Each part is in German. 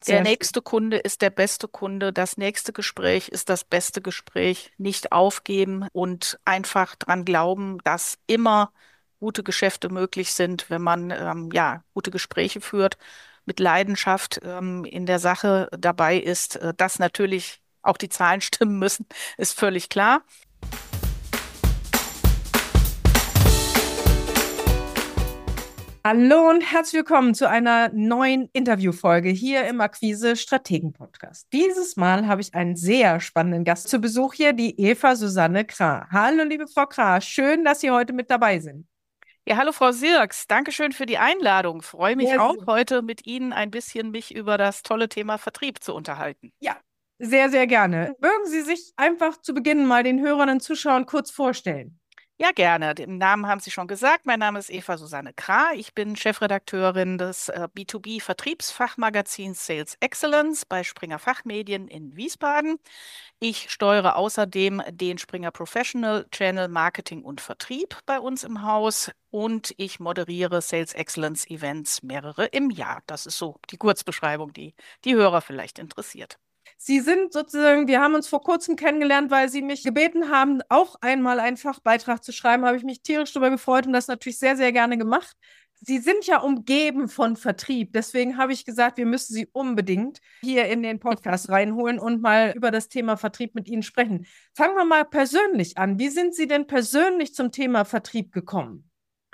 Der Sehr schön. nächste Kunde ist der beste Kunde. Das nächste Gespräch ist das beste Gespräch. Nicht aufgeben und einfach dran glauben, dass immer gute Geschäfte möglich sind, wenn man ja gute Gespräche führt, mit Leidenschaft in der Sache dabei ist. Dass natürlich auch die Zahlen stimmen müssen, ist völlig klar. Hallo und herzlich willkommen zu einer neuen Interviewfolge hier im Akquise Strategen Podcast. Dieses Mal habe ich einen sehr spannenden Gast zu Besuch hier, die Eva Susanne Krah. Hallo, liebe Frau Krah, schön, dass Sie heute mit dabei sind. Ja, hallo Frau Sirks, Dankeschön für die Einladung. Freue mich Sehr, auch, heute mit Ihnen ein bisschen mich über das tolle Thema Vertrieb zu unterhalten. ja, sehr, sehr gerne. Mögen Sie sich einfach zu Beginn mal den Hörern und Zuschauern kurz vorstellen? Ja, gerne. Den Namen haben Sie schon gesagt. Mein Name ist Eva Susanne Krah. Ich bin Chefredakteurin des B2B-Vertriebsfachmagazins Sales Excellence bei Springer Fachmedien in Wiesbaden. Ich steuere außerdem den Springer Professional Channel Marketing und Vertrieb bei uns im Haus und ich moderiere Sales Excellence Events, mehrere im Jahr. Das ist so die Kurzbeschreibung, die die Hörer vielleicht interessiert. Sie sind sozusagen, wir haben uns vor kurzem kennengelernt, weil Sie mich gebeten haben, auch einmal einen Fachbeitrag zu schreiben. Habe ich mich tierisch darüber gefreut und das natürlich sehr, sehr gerne gemacht. Sie sind ja umgeben von Vertrieb. Deswegen habe ich gesagt, wir müssen Sie unbedingt hier in den Podcast reinholen und mal über das Thema Vertrieb mit Ihnen sprechen. Fangen wir mal persönlich an. Wie sind Sie denn persönlich zum Thema Vertrieb gekommen?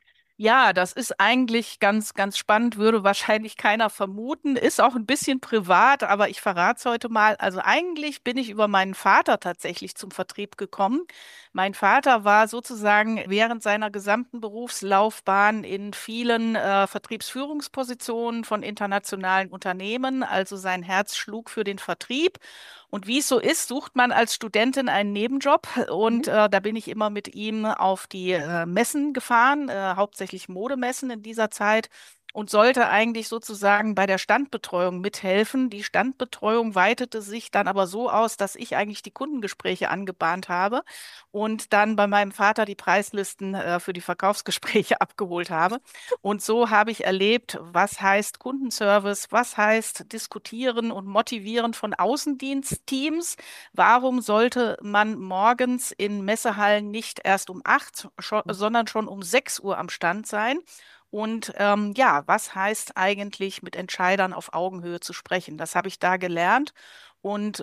Ja, das ist eigentlich ganz, ganz spannend, würde wahrscheinlich keiner vermuten, ist auch ein bisschen privat, aber ich verrate es heute mal. Also eigentlich bin ich über meinen Vater tatsächlich zum Vertrieb gekommen. Mein Vater war sozusagen während seiner gesamten Berufslaufbahn in vielen Vertriebsführungspositionen von internationalen Unternehmen, also sein Herz schlug für den Vertrieb. Und wie es so ist, sucht man als Studentin einen Nebenjob. Und Mhm. da bin ich immer mit ihm auf die Messen gefahren, hauptsächlich Modemessen in dieser Zeit. Und sollte eigentlich sozusagen bei der Standbetreuung mithelfen. Die Standbetreuung weitete sich dann aber so aus, dass ich eigentlich die Kundengespräche angebahnt habe und dann bei meinem Vater die Preislisten für die Verkaufsgespräche abgeholt habe. Und so habe ich erlebt, was heißt Kundenservice, was heißt diskutieren und motivieren von Außendienstteams. Warum sollte man morgens in Messehallen nicht erst um 8, sondern schon um 6 Uhr am Stand sein? Und ja, was heißt eigentlich mit Entscheidern auf Augenhöhe zu sprechen? Das habe ich da gelernt. Und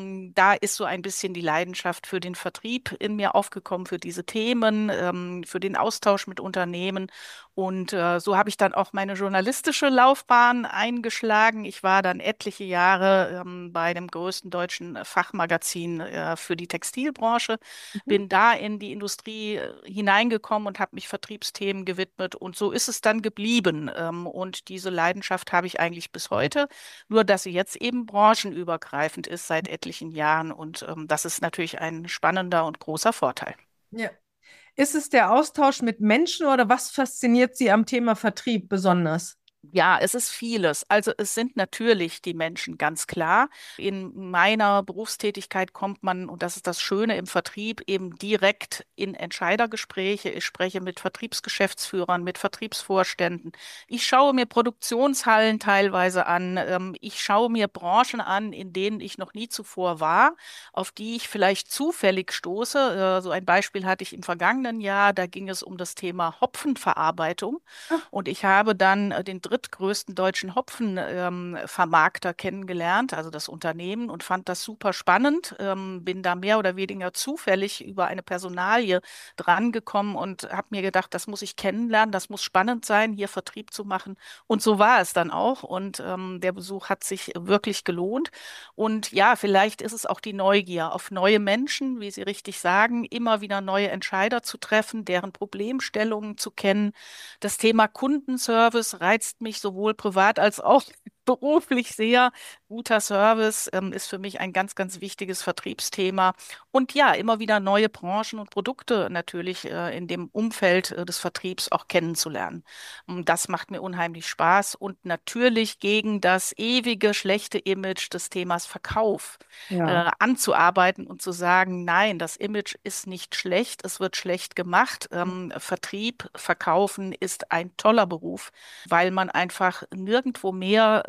da ist so ein bisschen die Leidenschaft für den Vertrieb in mir aufgekommen, für diese Themen, für den Austausch mit Unternehmen. Und so habe ich dann auch meine journalistische Laufbahn eingeschlagen. Ich war dann etliche Jahre bei dem größten deutschen Fachmagazin für die Textilbranche, Mhm. bin da in die Industrie hineingekommen und habe mich Vertriebsthemen gewidmet. Und so ist es dann geblieben. Und diese Leidenschaft habe ich eigentlich bis heute. Nur, dass sie jetzt eben branchenübergreifend ist seit etlichen Jahren. Und das ist natürlich ein spannender und großer Vorteil. Ja. Ist es der Austausch mit Menschen oder was fasziniert Sie am Thema Vertrieb besonders? Ja, es ist vieles. Also es sind natürlich die Menschen, ganz klar. In meiner Berufstätigkeit kommt man, und das ist das Schöne im Vertrieb, eben direkt in Entscheidergespräche. Ich spreche mit Vertriebsgeschäftsführern, mit Vertriebsvorständen. Ich schaue mir Produktionshallen teilweise an. Ich schaue mir Branchen an, in denen ich noch nie zuvor war, auf die ich vielleicht zufällig stoße. So ein Beispiel hatte ich im vergangenen Jahr. Da ging es um das Thema Hopfenverarbeitung. Ah, Und ich habe dann den drittgrößten deutschen Hopfenvermarkter kennengelernt, also das Unternehmen, und fand das super spannend. Bin da mehr oder weniger zufällig über eine Personalie drangekommen und habe mir gedacht, das muss ich kennenlernen, das muss spannend sein, hier Vertrieb zu machen. Und so war es dann auch. Und der Besuch hat sich wirklich gelohnt. Und ja, vielleicht ist es auch die Neugier auf neue Menschen, wie Sie richtig sagen, immer wieder neue Entscheider zu treffen, deren Problemstellungen zu kennen. Das Thema Kundenservice reizt mich sowohl privat als auch beruflich sehr. Guter Service ist für mich ein ganz, ganz wichtiges Vertriebsthema. Und ja, immer wieder neue Branchen und Produkte natürlich in dem Umfeld des Vertriebs auch kennenzulernen. Das macht mir unheimlich Spaß und natürlich gegen das ewige schlechte Image des Themas Verkauf ja. anzuarbeiten und zu sagen, nein, das Image ist nicht schlecht, es wird schlecht gemacht. Vertrieb, Verkaufen ist ein toller Beruf, weil man einfach nirgendwo mehr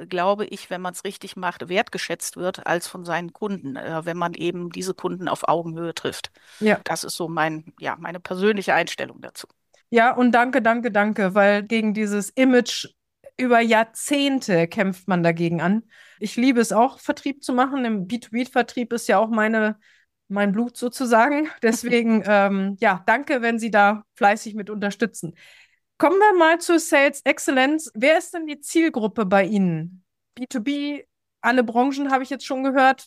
glaube ich, wenn man es richtig macht, wertgeschätzt wird als von seinen Kunden, wenn man eben diese Kunden auf Augenhöhe trifft. Ja. Das ist so ja, meine persönliche Einstellung dazu. Ja, und danke, danke, danke, weil gegen dieses Image über Jahrzehnte kämpft man dagegen an. Ich liebe es auch, Vertrieb zu machen. Im B2B-Vertrieb ist ja auch mein Blut sozusagen. Deswegen, ja, danke, wenn Sie da fleißig mit unterstützen. Kommen wir mal zu Sales Excellence. Wer ist denn die Zielgruppe bei Ihnen? B2B, alle Branchen habe ich jetzt schon gehört.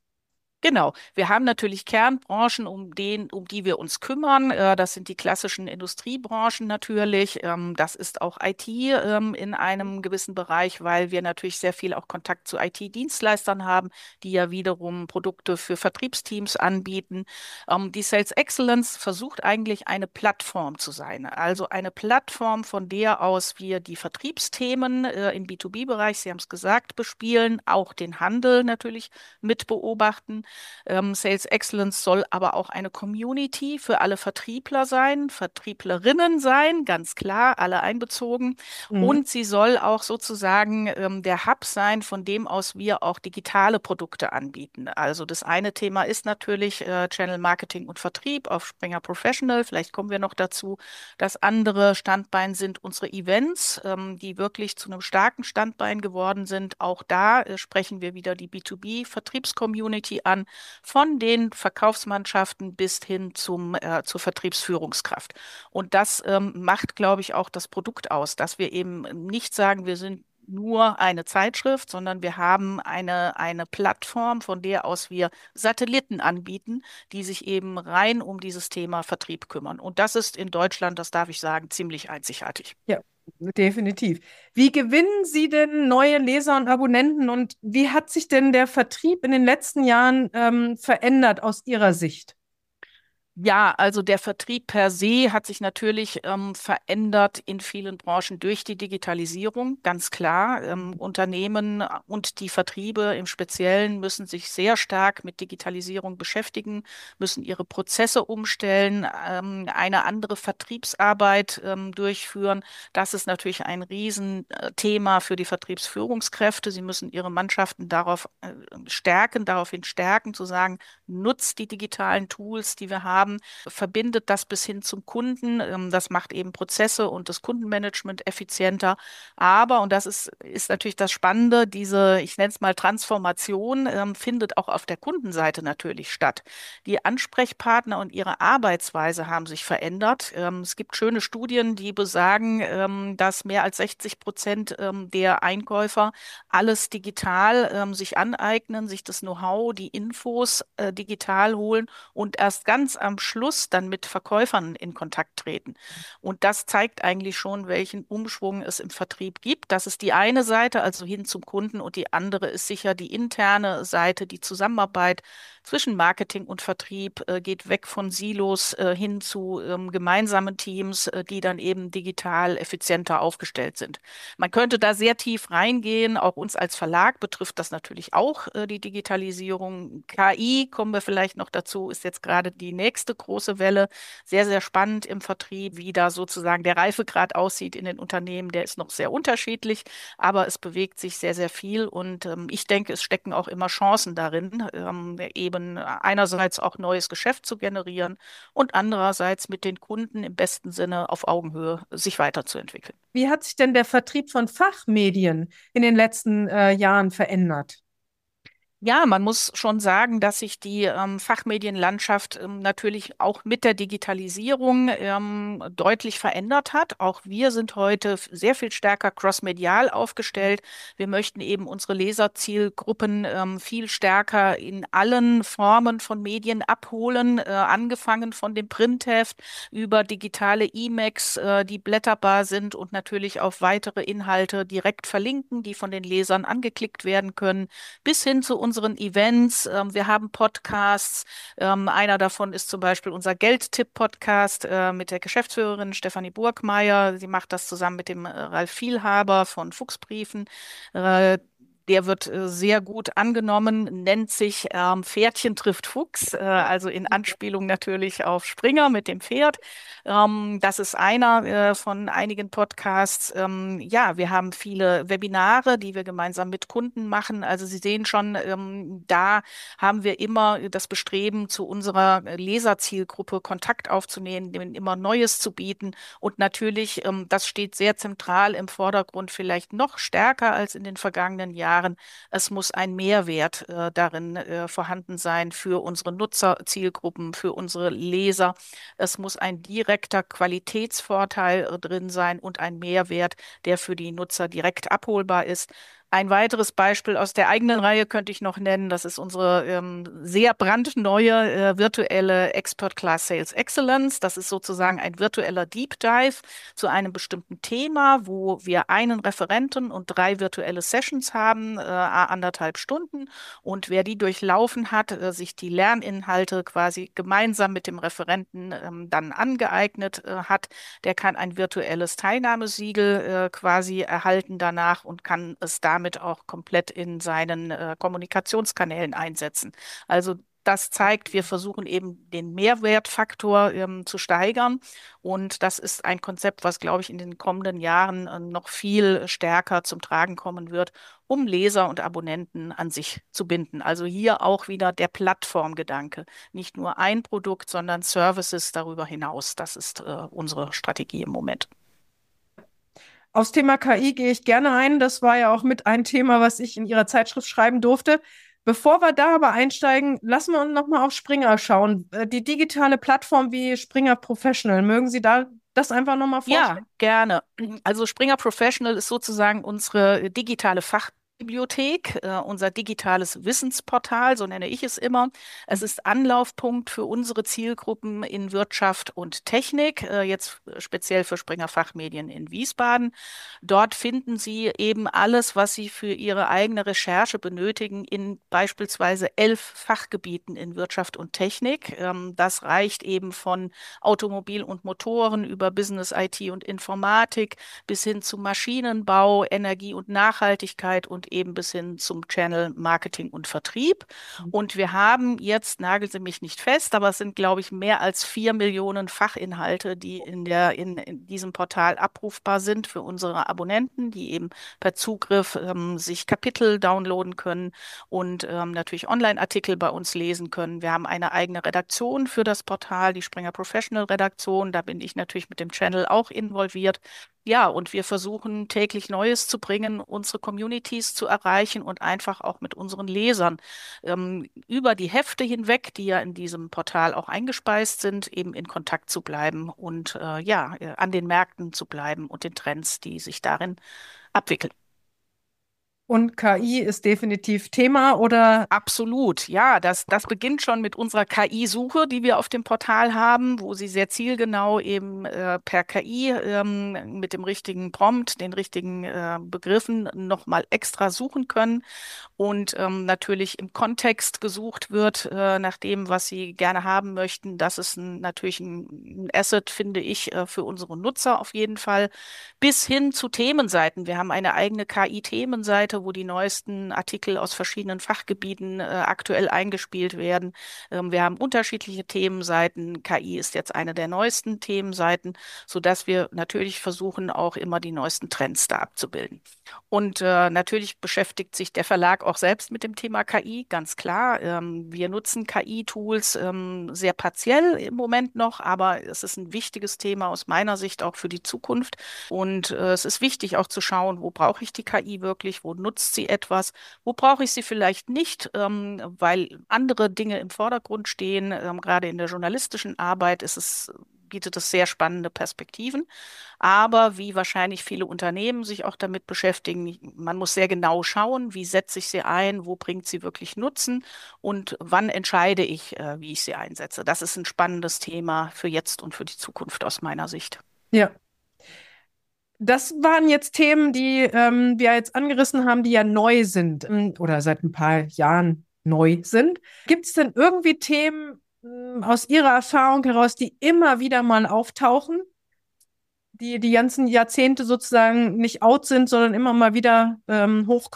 Genau. Wir haben natürlich Kernbranchen, um die wir uns kümmern. Das sind die klassischen Industriebranchen natürlich. Das ist auch IT in einem gewissen Bereich, weil wir natürlich sehr viel auch Kontakt zu IT-Dienstleistern haben, die ja wiederum Produkte für Vertriebsteams anbieten. Die Sales Excellence versucht eigentlich eine Plattform zu sein. Also eine Plattform, von der aus wir die Vertriebsthemen im B2B-Bereich, Sie haben es gesagt, bespielen, auch den Handel natürlich mit beobachten. Sales Excellence soll aber auch eine Community für alle Vertriebler sein, Vertrieblerinnen sein, ganz klar, alle einbezogen. Mhm. Und sie soll auch sozusagen der Hub sein, von dem aus wir auch digitale Produkte anbieten. Also das eine Thema ist natürlich Channel Marketing und Vertrieb auf Springer Professional. Vielleicht kommen wir noch dazu. Das andere Standbein sind unsere Events, die wirklich zu einem starken Standbein geworden sind. Auch da sprechen wir wieder die B2B-Vertriebscommunity an, von den Verkaufsmannschaften bis hin zur Vertriebsführungskraft. Und das macht, glaube ich, auch das Produkt aus, dass wir eben nicht sagen, wir sind nur eine Zeitschrift, sondern wir haben eine Plattform, von der aus wir Satelliten anbieten, die sich eben rein um dieses Thema Vertrieb kümmern. Und das ist in Deutschland, das darf ich sagen, ziemlich einzigartig. Ja, definitiv. Wie gewinnen Sie denn neue Leser und Abonnenten und wie hat sich denn der Vertrieb in den letzten Jahren verändert aus Ihrer Sicht? Ja, also der Vertrieb per se hat sich natürlich verändert in vielen Branchen durch die Digitalisierung, ganz klar. Unternehmen und die Vertriebe im Speziellen müssen sich sehr stark mit Digitalisierung beschäftigen, müssen ihre Prozesse umstellen, eine andere Vertriebsarbeit durchführen. Das ist natürlich ein Riesenthema für die Vertriebsführungskräfte. Sie müssen ihre Mannschaften daraufhin stärken, zu sagen, nutzt die digitalen Tools, die wir haben, verbindet das bis hin zum Kunden. Das macht eben Prozesse und das Kundenmanagement effizienter. Aber, und ist natürlich das Spannende, diese, ich nenne es mal Transformation, findet auch auf der Kundenseite natürlich statt. Die Ansprechpartner und ihre Arbeitsweise haben sich verändert. Es gibt schöne Studien, die besagen, dass mehr als 60% der Einkäufer alles digital sich aneignen, sich das Know-how, die Infos digital holen und erst ganz am Schluss dann mit Verkäufern in Kontakt treten. Und das zeigt eigentlich schon, welchen Umschwung es im Vertrieb gibt. Das ist die eine Seite, also hin zum Kunden, und die andere ist sicher die interne Seite, die Zusammenarbeit zwischen Marketing und Vertrieb geht weg von Silos hin zu gemeinsamen Teams, die dann eben digital effizienter aufgestellt sind. Man könnte da sehr tief reingehen. Auch uns als Verlag betrifft das natürlich auch, die Digitalisierung. KI, kommen wir vielleicht noch dazu, ist jetzt gerade die nächste große Welle. Sehr, sehr spannend im Vertrieb, wie da sozusagen der Reifegrad aussieht in den Unternehmen. Der ist noch sehr unterschiedlich, aber es bewegt sich sehr, sehr viel. Und ich denke, es stecken auch immer Chancen darin, eben einerseits auch neues Geschäft zu generieren und andererseits mit den Kunden im besten Sinne auf Augenhöhe sich weiterzuentwickeln. Wie hat sich denn der Vertrieb von Fachmedien in den letzten Jahren verändert? Ja, man muss schon sagen, dass sich die Fachmedienlandschaft natürlich auch mit der Digitalisierung deutlich verändert hat. Auch wir sind heute sehr viel stärker crossmedial aufgestellt. Wir möchten eben unsere Leserzielgruppen viel stärker in allen Formen von Medien abholen, angefangen von dem Printheft über digitale E-Macs, die blätterbar sind und natürlich auf weitere Inhalte direkt verlinken, die von den Lesern angeklickt werden können, bis hin zu unseren Events. Wir haben Podcasts. Einer davon ist zum Beispiel unser Geldtipp-Podcast mit der Geschäftsführerin Stefanie Burgmeier. Sie macht das zusammen mit dem Ralf Vielhaber von Fuchsbriefen. Äh, Der wird sehr gut angenommen, nennt sich Pferdchen trifft Fuchs, also in Anspielung natürlich auf Springer mit dem Pferd. Das ist einer von einigen Podcasts. Ja, wir haben viele Webinare, die wir gemeinsam mit Kunden machen. Also Sie sehen schon, da haben wir immer das Bestreben, zu unserer Leserzielgruppe Kontakt aufzunehmen, denen immer Neues zu bieten. Und natürlich, das steht sehr zentral im Vordergrund, vielleicht noch stärker als in den vergangenen Jahren. Es muss ein Mehrwert darin vorhanden sein für unsere Nutzerzielgruppen, für unsere Leser. Es muss ein direkter Qualitätsvorteil drin sein und ein Mehrwert, der für die Nutzer direkt abholbar ist. Ein weiteres Beispiel aus der eigenen Reihe könnte ich noch nennen. Das ist unsere sehr brandneue virtuelle Expert Class Sales Excellence. Das ist sozusagen ein virtueller Deep Dive zu einem bestimmten Thema, wo wir einen Referenten und 3 virtuelle Sessions haben, 1,5 Stunden. Und wer die durchlaufen hat, sich die Lerninhalte quasi gemeinsam mit dem Referenten dann angeeignet hat, der kann ein virtuelles Teilnahmesiegel quasi erhalten danach und kann es damit auch komplett in seinen Kommunikationskanälen einsetzen. Also das zeigt, wir versuchen eben den Mehrwertfaktor zu steigern. Und das ist ein Konzept, was, glaube ich, in den kommenden Jahren noch viel stärker zum Tragen kommen wird, um Leser und Abonnenten an sich zu binden. Also hier auch wieder der Plattformgedanke. Nicht nur ein Produkt, sondern Services darüber hinaus. Das ist unsere Strategie im Moment. Aufs Thema KI gehe ich gerne ein. Das war ja auch mit ein Thema, was ich in Ihrer Zeitschrift schreiben durfte. Bevor wir da aber einsteigen, lassen wir uns nochmal auf Springer schauen. Die digitale Plattform wie Springer Professional, mögen Sie da das einfach nochmal Ja, vorstellen? gerne. Also Springer Professional ist sozusagen unsere digitale Fachbibliothek, unser digitales Wissensportal, so nenne ich es immer. Es ist Anlaufpunkt für unsere Zielgruppen in Wirtschaft und Technik, jetzt speziell für Springer Fachmedien in Wiesbaden. Dort finden Sie eben alles, was Sie für Ihre eigene Recherche benötigen, in beispielsweise 11 Fachgebieten in Wirtschaft und Technik. Das reicht eben von Automobil und Motoren über Business IT und Informatik bis hin zu Maschinenbau, Energie und Nachhaltigkeit und eben bis hin zum Channel Marketing und Vertrieb. Und wir haben jetzt, nageln Sie mich nicht fest, aber es sind, glaube ich, mehr als 4 Millionen Fachinhalte, die in diesem Portal abrufbar sind für unsere Abonnenten, die eben per Zugriff sich Kapitel downloaden können und natürlich Online-Artikel bei uns lesen können. Wir haben eine eigene Redaktion für das Portal, die Springer Professional Redaktion. Da bin ich natürlich mit dem Channel auch involviert. Ja, und wir versuchen täglich Neues zu bringen, unsere Communities zu erreichen und einfach auch mit unseren Lesern über die Hefte hinweg, die ja in diesem Portal auch eingespeist sind, eben in Kontakt zu bleiben und ja, an den Märkten zu bleiben und den Trends, die sich darin abwickeln. Und KI ist definitiv Thema oder Absolut, ja, das beginnt schon mit unserer KI-Suche, die wir auf dem Portal haben, wo Sie sehr zielgenau eben per KI mit dem richtigen Prompt, den richtigen Begriffen nochmal extra suchen können und natürlich im Kontext gesucht wird nach dem, was Sie gerne haben möchten. Das ist natürlich ein Asset, finde ich, für unsere Nutzer auf jeden Fall, bis hin zu Themenseiten. Wir haben eine eigene KI-Themenseite, wo die neuesten Artikel aus verschiedenen Fachgebieten aktuell eingespielt werden. Wir haben unterschiedliche Themenseiten. KI ist jetzt eine der neuesten Themenseiten, sodass wir natürlich versuchen, auch immer die neuesten Trends da abzubilden. Und natürlich beschäftigt sich der Verlag auch selbst mit dem Thema KI, ganz klar. Wir nutzen KI-Tools sehr partiell im Moment noch, aber es ist ein wichtiges Thema aus meiner Sicht auch für die Zukunft. Und es ist wichtig auch zu schauen, wo brauche ich die KI wirklich, wo nutzt sie etwas, wo brauche ich sie vielleicht nicht, weil andere Dinge im Vordergrund stehen. Gerade in der journalistischen Arbeit bietet es sehr spannende Perspektiven. Aber wie wahrscheinlich viele Unternehmen sich auch damit beschäftigen, man muss sehr genau schauen, wie setze ich sie ein, wo bringt sie wirklich Nutzen und wann entscheide ich, wie ich sie einsetze. Das ist ein spannendes Thema für jetzt und für die Zukunft aus meiner Sicht. ja. Das waren jetzt Themen, die wir jetzt angerissen haben, die ja neu sind oder seit ein paar Jahren neu sind. Gibt es denn irgendwie Themen aus Ihrer Erfahrung heraus, die immer wieder mal auftauchen, die ganzen Jahrzehnte sozusagen nicht out sind, sondern immer mal wieder hochkommen?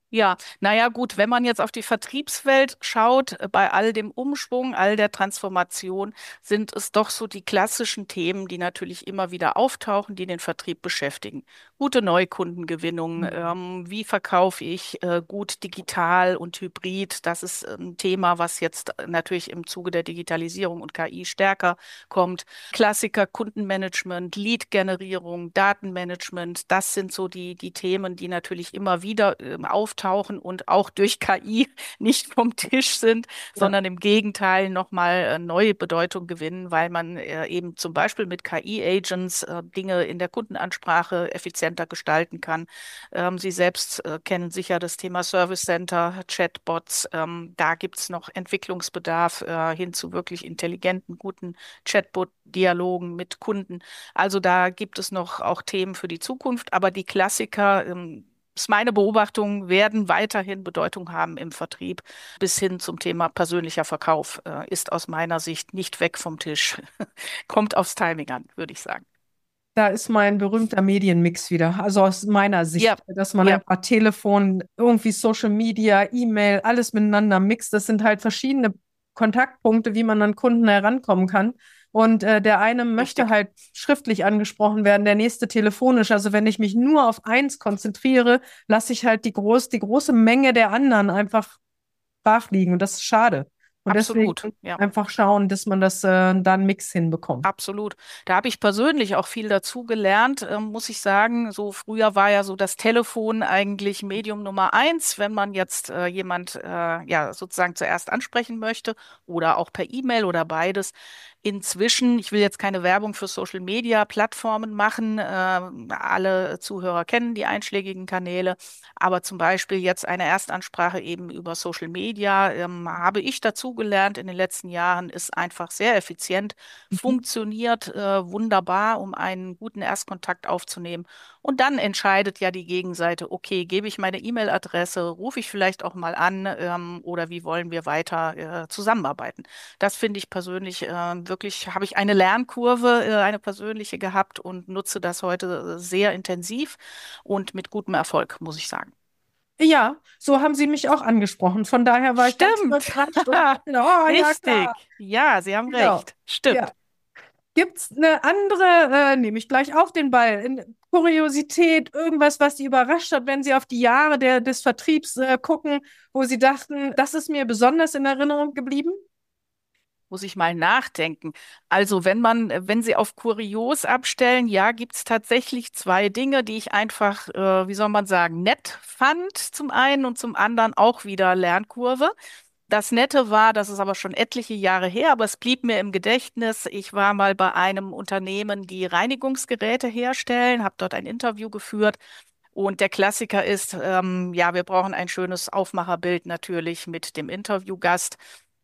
Ja, naja gut, wenn man jetzt auf die Vertriebswelt schaut, bei all dem Umschwung, all der Transformation, sind es doch so die klassischen Themen, die natürlich immer wieder auftauchen, die den Vertrieb beschäftigen. Gute Neukundengewinnung, Mhm. wie verkaufe ich gut digital und hybrid? Das ist ein Thema, was jetzt natürlich im Zuge der Digitalisierung und KI stärker kommt. Klassiker Kundenmanagement, Lead-Generierung, Datenmanagement, das sind so die Themen, die natürlich immer wieder auftauchen und auch durch KI nicht vom Tisch sind, Ja. sondern im Gegenteil nochmal neue Bedeutung gewinnen, weil man eben zum Beispiel mit KI-Agents Dinge in der Kundenansprache effizienter gestalten kann. Sie selbst kennen sicher das Thema Service Center, Chatbots. Da gibt es noch Entwicklungsbedarf hin zu wirklich intelligenten, guten Chatbot-Dialogen mit Kunden. Also da gibt es noch auch Themen für die Zukunft, aber die Klassiker, ist meine Beobachtung, werden weiterhin Bedeutung haben im Vertrieb bis hin zum Thema persönlicher Verkauf, ist aus meiner Sicht nicht weg vom Tisch. Kommt aufs Timing an, würde ich sagen. Da ist mein berühmter Medienmix wieder. Also aus meiner Ja, Sicht, dass man ja, einfach Telefon, irgendwie Social Media, E-Mail, alles miteinander mixt. Das sind halt verschiedene Kontaktpunkte, wie man an Kunden herankommen kann. Und der eine möchte richtig. halt schriftlich angesprochen werden, der nächste telefonisch. Also wenn ich mich nur auf eins konzentriere, lasse ich halt die große Menge der anderen einfach brach liegen. Und das ist schade. Und deswegen Absolut. Ja. einfach schauen, dass man das da einen Mix hinbekommt. Absolut. Da habe ich persönlich auch viel dazu gelernt, muss ich sagen. So früher war ja so das Telefon eigentlich Medium Nummer eins, wenn man jetzt jemand ja sozusagen zuerst ansprechen möchte oder auch per E-Mail oder beides. Inzwischen, ich will jetzt keine Werbung für Social Media Plattformen machen. Alle Zuhörer kennen die einschlägigen Kanäle, aber zum Beispiel jetzt eine Erstansprache eben über Social Media, habe ich dazu gelernt in den letzten Jahren, ist einfach sehr effizient, Mhm. funktioniert wunderbar, um einen guten Erstkontakt aufzunehmen. Und dann entscheidet ja die Gegenseite, okay, gebe ich meine E-Mail-Adresse, rufe ich vielleicht auch mal an, oder wie wollen wir weiter zusammenarbeiten? Das finde ich persönlich wirklich, habe ich eine Lernkurve, eine persönliche gehabt und nutze das heute sehr intensiv und mit gutem Erfolg, muss ich sagen. Ja, so haben sie mich auch angesprochen. Von daher war ich ganz Stimmt. überrascht und dachte, oh ja, klar, Richtig. Ja, Sie haben genau. recht. Ja. Stimmt. Gibt es eine andere, nehme ich gleich auf den Ball, Kuriosität, irgendwas, was Sie überrascht hat, wenn Sie auf die Jahre des Vertriebs gucken, wo Sie dachten, das ist mir besonders in Erinnerung geblieben? Muss ich mal nachdenken. Also, wenn Sie auf kurios abstellen, ja, gibt es tatsächlich zwei Dinge, die ich einfach, wie soll man sagen, nett fand zum einen und zum anderen auch wieder Lernkurve. Das Nette war, das ist aber schon etliche Jahre her, aber es blieb mir im Gedächtnis. Ich war mal bei einem Unternehmen, die Reinigungsgeräte herstellen, habe dort ein Interview geführt. Und der Klassiker ist, ja, wir brauchen ein schönes Aufmacherbild natürlich mit dem Interviewgast.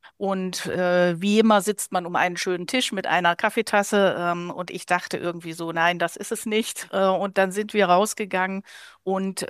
Und wie immer sitzt man um einen schönen Tisch mit einer Kaffeetasse. Und ich dachte irgendwie so, nein, das ist es nicht. Und dann sind wir rausgegangen und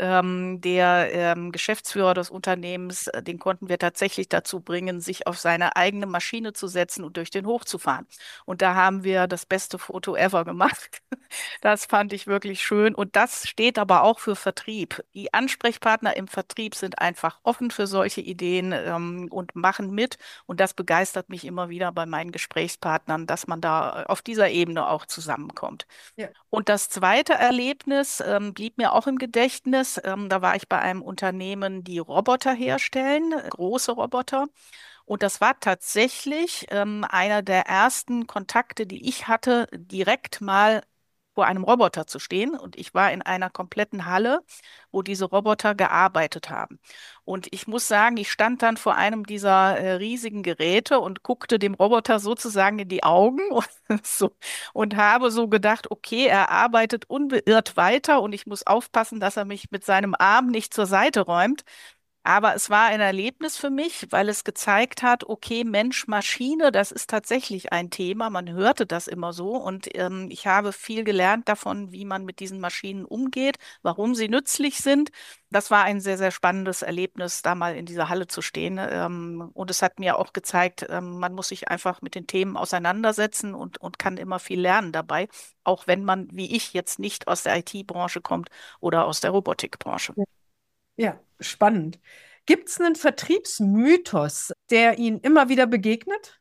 der Geschäftsführer des Unternehmens, den konnten wir tatsächlich dazu bringen, sich auf seine eigene Maschine zu setzen und durch den Hof zu fahren. Und da haben wir das beste Foto ever gemacht. Das fand ich wirklich schön. Und das steht aber auch für Vertrieb. Die Ansprechpartner im Vertrieb sind einfach offen für solche Ideen und machen mit. Und das begeistert mich immer wieder bei meinen Gesprächspartnern, dass man da auf dieser Ebene auch zusammenkommt. Ja. Und das zweite Erlebnis blieb mir auch im Gedächtnis. Da war ich bei einem Unternehmen, die Roboter herstellen, große Roboter. Und das war tatsächlich einer der ersten Kontakte, die ich hatte, direkt mal vor einem Roboter zu stehen. Und ich war in einer kompletten Halle, wo diese Roboter gearbeitet haben. Und ich muss sagen, ich stand dann vor einem dieser riesigen Geräte und guckte dem Roboter sozusagen in die Augen und, so, und habe so gedacht, okay, er arbeitet unbeirrt weiter und ich muss aufpassen, dass er mich mit seinem Arm nicht zur Seite räumt. Aber es war ein Erlebnis für mich, weil es gezeigt hat, okay, Mensch, Maschine, das ist tatsächlich ein Thema. Man hörte das immer so und ich habe viel gelernt davon, wie man mit diesen Maschinen umgeht, warum sie nützlich sind. Das war ein sehr, sehr spannendes Erlebnis, da mal in dieser Halle zu stehen. Und es hat mir auch gezeigt, man muss sich einfach mit den Themen auseinandersetzen und kann immer viel lernen dabei, auch wenn man, wie ich, jetzt nicht aus der IT-Branche kommt oder aus der Robotikbranche. Ja, spannend. Gibt es einen Vertriebsmythos, der Ihnen immer wieder begegnet?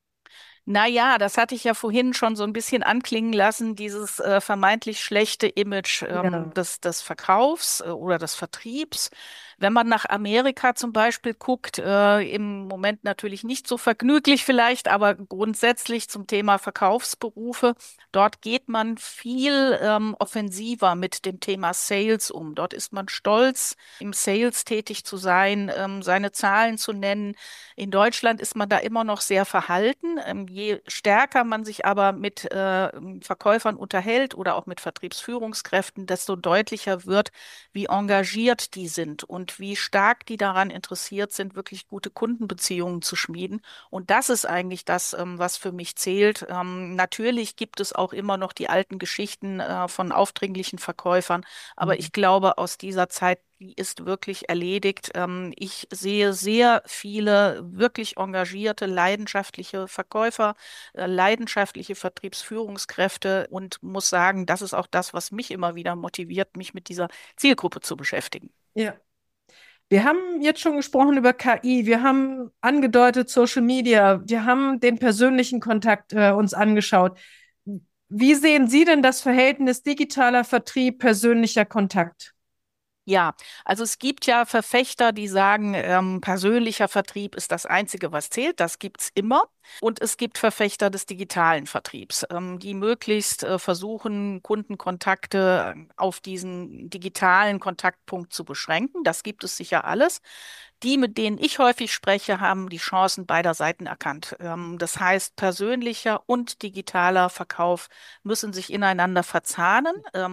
Naja, das hatte ich ja vorhin schon so ein bisschen anklingen lassen, dieses vermeintlich schlechte Image Ja. des Verkaufs oder des Vertriebs. Wenn man nach Amerika zum Beispiel guckt, im Moment natürlich nicht so vergnüglich vielleicht, aber grundsätzlich zum Thema Verkaufsberufe, dort geht man viel offensiver mit dem Thema Sales um. Dort ist man stolz, im Sales tätig zu sein, seine Zahlen zu nennen. In Deutschland ist man da immer noch sehr verhalten. Je stärker man sich aber mit Verkäufern unterhält oder auch mit Vertriebsführungskräften, desto deutlicher wird, wie engagiert die sind und wie stark die daran interessiert sind, wirklich gute Kundenbeziehungen zu schmieden. Und das ist eigentlich das, was für mich zählt. Natürlich gibt es auch immer noch die alten Geschichten von aufdringlichen Verkäufern, aber Mhm. ich glaube, aus dieser Zeit, die ist wirklich erledigt. Ich sehe sehr viele wirklich engagierte, leidenschaftliche Verkäufer, leidenschaftliche Vertriebsführungskräfte und muss sagen, das ist auch das, was mich immer wieder motiviert, mich mit dieser Zielgruppe zu beschäftigen. Ja. Wir haben jetzt schon gesprochen über KI, wir haben angedeutet Social Media, wir haben den persönlichen Kontakt uns angeschaut. Wie sehen Sie denn das Verhältnis digitaler Vertrieb, persönlicher Kontakt? Ja, also es gibt ja Verfechter, die sagen, persönlicher Vertrieb ist das Einzige, was zählt. Das gibt's immer. Und es gibt Verfechter des digitalen Vertriebs, die möglichst versuchen, Kundenkontakte auf diesen digitalen Kontaktpunkt zu beschränken. Das gibt es sicher alles. Die, mit denen ich häufig spreche, haben die Chancen beider Seiten erkannt. Das heißt, persönlicher und digitaler Verkauf müssen sich ineinander verzahnen.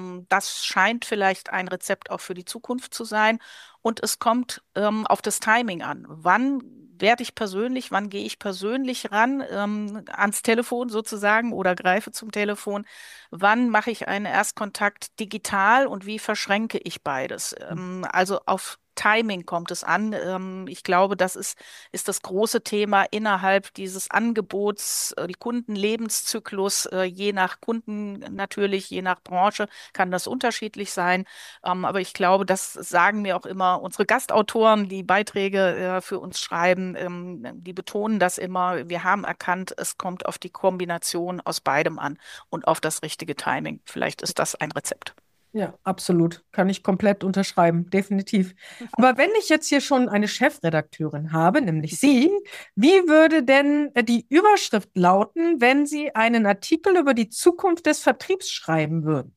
Das scheint vielleicht ein Rezept auch für die Zukunft zu sein. Und es kommt auf das Timing an. Wann werde ich persönlich, wann gehe ich persönlich ran, ans Telefon sozusagen oder greife zum Telefon? Wann mache ich einen Erstkontakt digital und wie verschränke ich beides? Also auf Timing kommt es an. Ich glaube, ist das große Thema innerhalb dieses Angebots, die Kundenlebenszyklus, je nach Kunden natürlich, je nach Branche kann das unterschiedlich sein. Aber ich glaube, das sagen mir auch immer unsere Gastautoren, die Beiträge für uns schreiben, die betonen das immer. Wir haben erkannt, es kommt auf die Kombination aus beidem an und auf das richtige Timing. Vielleicht ist das ein Rezept. Ja, absolut. Kann ich komplett unterschreiben, definitiv. Aber wenn ich jetzt hier schon eine Chefredakteurin habe, nämlich Sie, wie würde denn die Überschrift lauten, wenn Sie einen Artikel über die Zukunft des Vertriebs schreiben würden?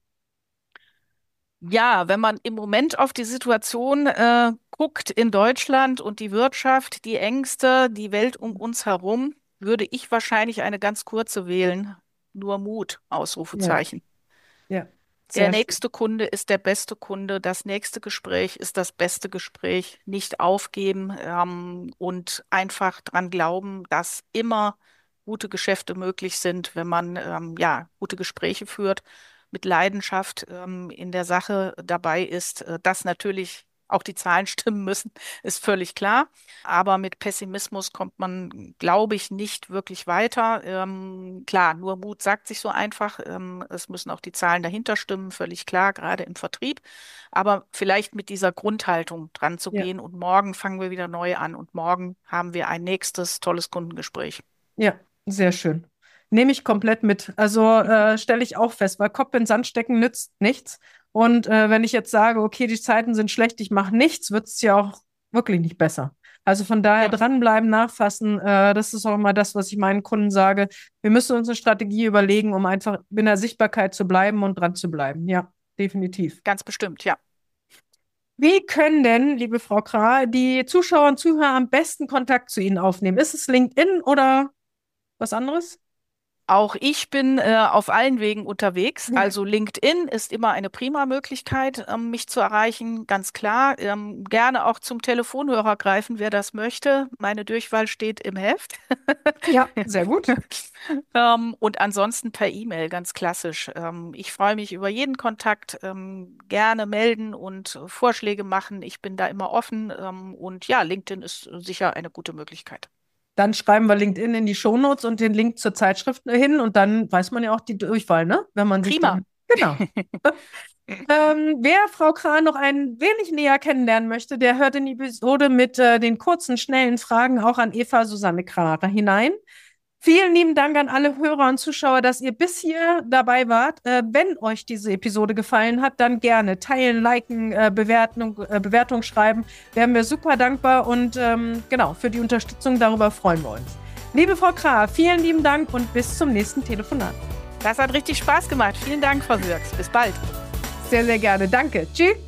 Ja, wenn man im Moment auf die Situation guckt in Deutschland und die Wirtschaft, die Ängste, die Welt um uns herum, würde ich wahrscheinlich eine ganz kurze wählen. Nur Mut, Ja, Ausrufezeichen. ja, Der sehr schön. nächste Kunde ist der beste Kunde. Das nächste Gespräch ist das beste Gespräch. Nicht aufgeben, und einfach dran glauben, dass immer gute Geschäfte möglich sind, wenn man, ja, gute Gespräche führt, mit Leidenschaft, in der Sache dabei ist. Dass natürlich auch die Zahlen stimmen müssen, ist völlig klar. Aber mit Pessimismus kommt man, glaube ich, nicht wirklich weiter. Klar, nur Mut sagt sich so einfach. Es müssen auch die Zahlen dahinter stimmen, völlig klar, gerade im Vertrieb. Aber vielleicht mit dieser Grundhaltung dran zu Ja, gehen und morgen fangen wir wieder neu an und morgen haben wir ein nächstes tolles Kundengespräch. ja, sehr schön. Nehme ich komplett mit. Also stelle ich auch fest, weil Kopf in den Sand stecken nützt nichts. Und wenn ich jetzt sage, okay, die Zeiten sind schlecht, ich mache nichts, wird es ja auch wirklich nicht besser. Also von daher Ja, dranbleiben, nachfassen, das ist auch immer das, was ich meinen Kunden sage. Wir müssen uns eine Strategie überlegen, um einfach in der Sichtbarkeit zu bleiben und dran zu bleiben. Ja, definitiv. ganz bestimmt, ja. Wie können denn, liebe Frau Kra, die Zuschauer und Zuhörer am besten Kontakt zu Ihnen aufnehmen? Ist es LinkedIn oder was anderes? Auch ich bin auf allen Wegen unterwegs. Ja. Also LinkedIn ist immer eine prima Möglichkeit, mich zu erreichen, ganz klar. Gerne auch zum Telefonhörer greifen, wer das möchte. Meine Durchwahl steht im Heft. Ja, sehr gut. Und ansonsten per E-Mail, ganz klassisch. Ich freue mich über jeden Kontakt, gerne melden und Vorschläge machen. Ich bin da immer offen. Und ja, LinkedIn ist sicher eine gute Möglichkeit. Dann schreiben wir LinkedIn in die Shownotes und den Link zur Zeitschrift hin und dann weiß man ja auch die Durchwahl, ne? Wenn man sich Prima. dann. Genau. Wer Frau Kran noch ein wenig näher kennenlernen möchte, der hört in die Episode mit den kurzen, schnellen Fragen auch an Eva Susanne Kramer hinein. Vielen lieben Dank an alle Hörer und Zuschauer, dass ihr bis hier dabei wart. Wenn euch diese Episode gefallen hat, dann gerne teilen, liken, Bewertung schreiben. Wären wir super dankbar und genau, für die Unterstützung, darüber freuen wir uns. Liebe Frau Krah, vielen lieben Dank und bis zum nächsten Telefonat. Das hat richtig Spaß gemacht. Vielen Dank, Frau Sürks. Bis bald. Sehr, sehr gerne. Danke. Tschüss.